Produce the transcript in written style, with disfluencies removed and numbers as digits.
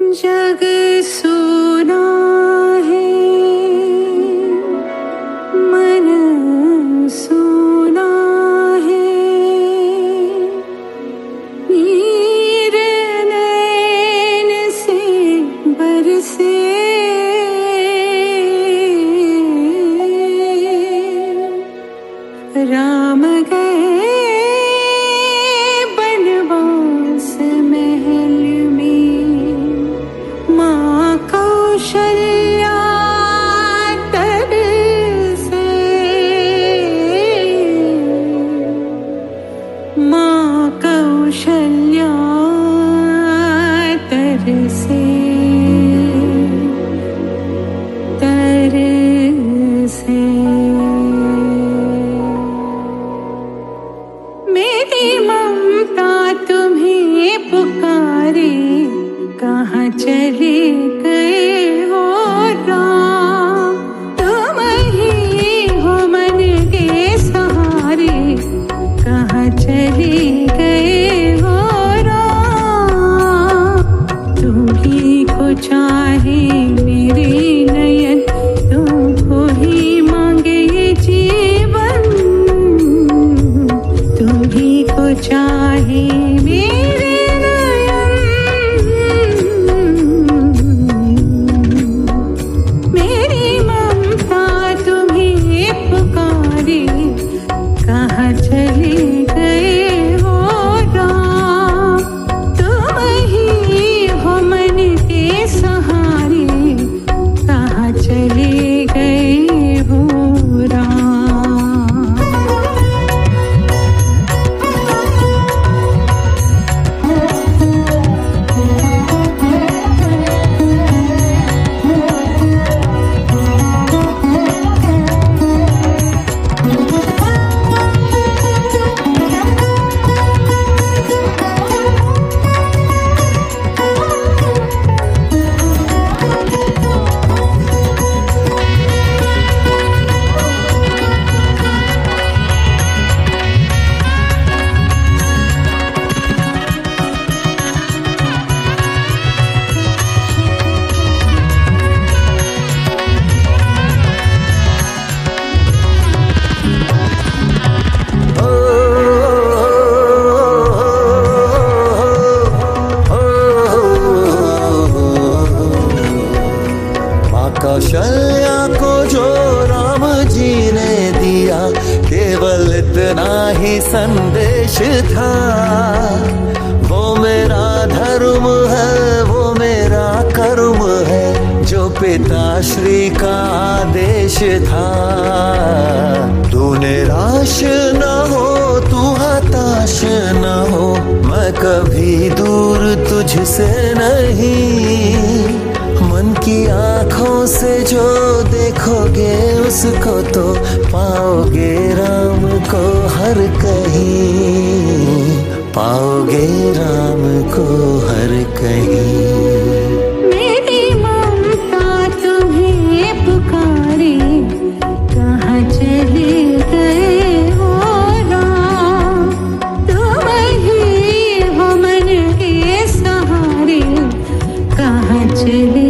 जग सुना है, मन सुना है, नीर नैन से बरसे, राम गए बनवास महल में, माँ कौशल्या तरसे, माँ कौशल्या तरसे, तरसे। मेरी ममता तुम्हें पुकारे, कहाँ चले गए हो राम? तुम ही हो मन के सहारे, कहाँ चले गए हो राम? तुम्ही को चाहे मेरे नयन, तुमको ही मांगे ये जीवन, तुम्ही को चाहे मेरे नयन, मेरी ममता तुम्हें पुकारे, कहाँ चले गए हो राम? तुम ही हो मन के सहारे, कहाँ चले गए हो राम? कौशल्या को जो राम जी ने दिया, केवल इतना ही संदेश था। वो मेरा धर्म है, वो मेरा कर्म है, जो पिताश्री का आदेश था। तू निराश न हो, तू हताश न हो, मैं कभी दूर तुझसे नहीं। मन की आँखों से जो देखोगे उसको तो पाओगे राम को हर कहीं, पाओगे राम को हर कहीं। मेरी ममता तुम्हें पुकारे, कहाँ चले गए हो राम? तुम ही हो मन के सहारे, कहाँ चले